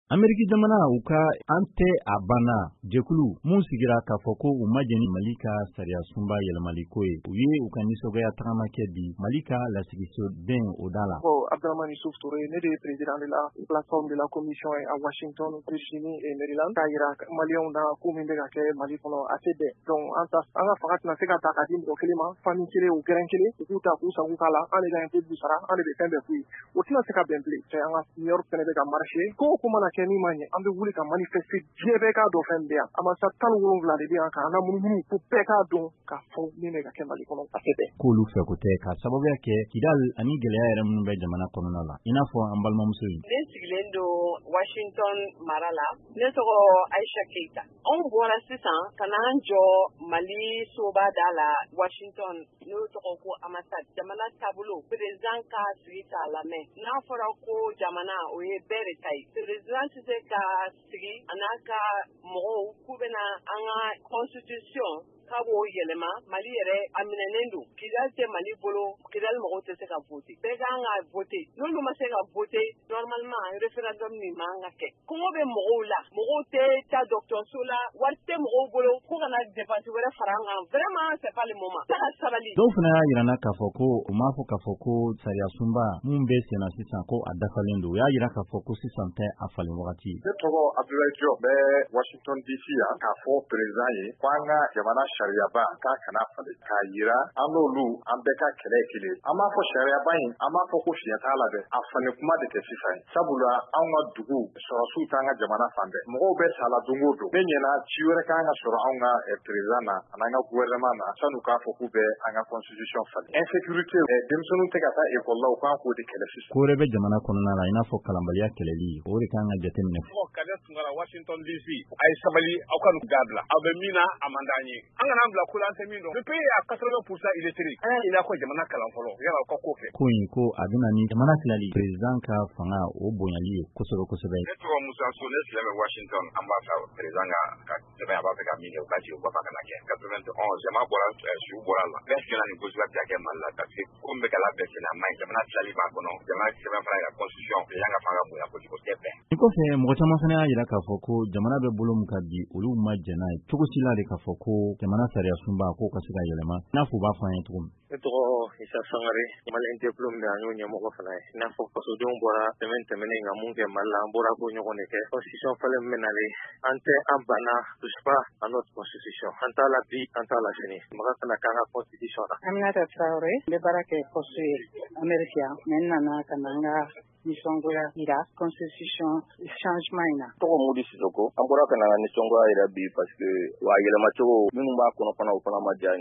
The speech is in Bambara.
Ameriki jamana u ka ante abana jekulu mun sigira k'a fɔ ko u majɛni Mali ka sariya sunba yɛlɛmaliko ye u ye u ka nisɔngɔya tagamakɛ di Mali ka lasigisoden o da la. Abdraman Issouf Touré ne de ye président de la plateforme de la commission à Washington, Virginie et Maryland k'a yira Maliyɛnw na ko min bɛ ka kɛ Mali kɔnɔ a tɛ bɛn. Donc an ka fanga tɛna se ka ta ka di mɔgɔ kelen ma famille kelen ou grain kelen u k'u ta k'u sago k'a la an de ka impôt b'u sara an de bɛ fɛn bɛɛ f'u ye o tɛna se ka bɛn bilen. An ka New York fɛnɛ bɛ ka marché ko o ko mana kɛ min ma ɲɛ an bɛ wuli ka manifester diɲɛ bɛɛ k'a dɔn fɛn bɛ yan ambassade 17 de bɛ yan k'an lamunumunu ko bɛɛ k'a dɔn k'a fɔ min bɛ ka kɛ Mali kɔnɔ a tɛ bɛn. K'olu fɛ ko tɛ ka sababuya kɛ Kidal ani gɛlɛya yɛrɛ minnu bɛ jamana kɔnɔna la i n'a fɔ an balimamuso in. Ne sigilen don Washington mara la ne tɔgɔ Aisha Keita. Anw bɔra sisan ka n'an jɔ Mali soba da la Washington n'o tɔgɔ ko ambassade jamana taabolo président ka sigi k'a lamɛn n'a fɔra ko jamana o ye bɛɛ de ta ye président tɛ se ka sigi a n'a ka mɔgɔw k'u bɛna an ka constitution k'a b'o yɛlɛma Mali yɛrɛ a minɛnen don Kidal tɛ Mali bolo Kidal mɔgɔw tɛ se ka voter bɛɛ kan ka voter n'olu ma se ka voter normalement référendum min man ka kɛ kɔngɔ bɛ mɔgɔw la mɔgɔw tɛ taa dɔgɔtɔrɔso la wari tɛ mɔgɔw bolo ko kana dépense wɛrɛ fara an kan vraiment c'est pas le moment sabali. Dɔw fana y'a yirana k'a fɔ ko u m'a fɔ k'a fɔ ko sariya sunba mun bɛ senna sisan ko a dafalen don u y'a yira k'a fɔ ko sisan tɛ a falen wagati. Ne tɔgɔ Abdoulaye Diop bɛ Washington DC yan k'a fɔ président ye ko an ka jamana sariyaba k'a kana falen k'a yira an n'olu an bɛɛ ka kɛlɛ kelen an b'a fɔ sariyaba in an b'a fɔ ko fiɲɛ t'a la dɛ a falen kuma de tɛ sisan sabula an ka dugu sɔrɔsiw t'an ka jamana fan bɛɛ mɔgɔw bɛ sala don o don ne ɲɛna ci wɛrɛ kan ka sɔrɔ an ka président na an'an ka gouvernement na sanu k'a fɔ k'u bɛ an ka constitution falen insécurité denmisɛnninw tɛ ka taa école la u kan k'o de kɛlɛ sisan. Ko wɛrɛ bɛ jamana kɔnɔna la i n'a fɔ kalanbaliya kɛlɛli o de kan ka jateminɛ. Kade Tunkara Washington DC a ye sabali aw ka n'u dabila aw bɛ min na a man d'an ye an kana an bila ko la an tɛ min dɔn le pays à 80% illettré an y'a ɲini ko jamana kalan fɔlɔ yala aw ka ko kɛ. Ko in ko a bɛna ni jamana tilali président ka fanga o bonyali ye kosɛbɛ kosɛbɛ. Ne tɔgɔ Musa So ne filɛ bɛ Washington an b'a fɛ président ka sɛbɛn a b'a fɛ ka min kɛ u ka ci u b'a fɛ ka na kɛ 91 jama bɔra su bɔra la bɛɛ sigila nin gosi la bi kɛ Mali la parce que ko min bɛ ka labɛn sen na maɲi jamana tilali b'a kɔnɔ jamana sɛbɛn fana ka constitution président ka fanga bonya kojugu o tɛ bɛn. Ni kɔfɛ mɔgɔ caman fana y'a yira k'a fɔ ko jamana bɛ bolo min ka bi olu ma jɛn n'a ye cogo si la de k'a fɔ ko jamana sariya sunba k'o ka se ka yɛlɛma n'a fɔ u b'a fɔ an ye cogo min. Ne tɔgɔ Isa Sangare Malien diplôme de an y'o ɲɛmɔgɔ fana ye i n'a fɔ fasodenw bɔra tɛmɛnen ka mun kɛ Mali la an bɔra k'o ɲɔgɔn de kɛ constitution falen min nalen an tɛ an banna touche pas à notre constitution an t'a la bi an t'a la sini maka kana k'an ka constitution na. Aminata Traoré n bɛ baara kɛ poste Amérique yan mais n nana ka na n ka nisɔngoya yira constitution changement in na. Tɔgɔ Modi Sisoko an bɔra ka na nisɔngoya yira bi parce que wa yɛlɛmacogo minnu b'a kɔnɔ fana o fana ma diya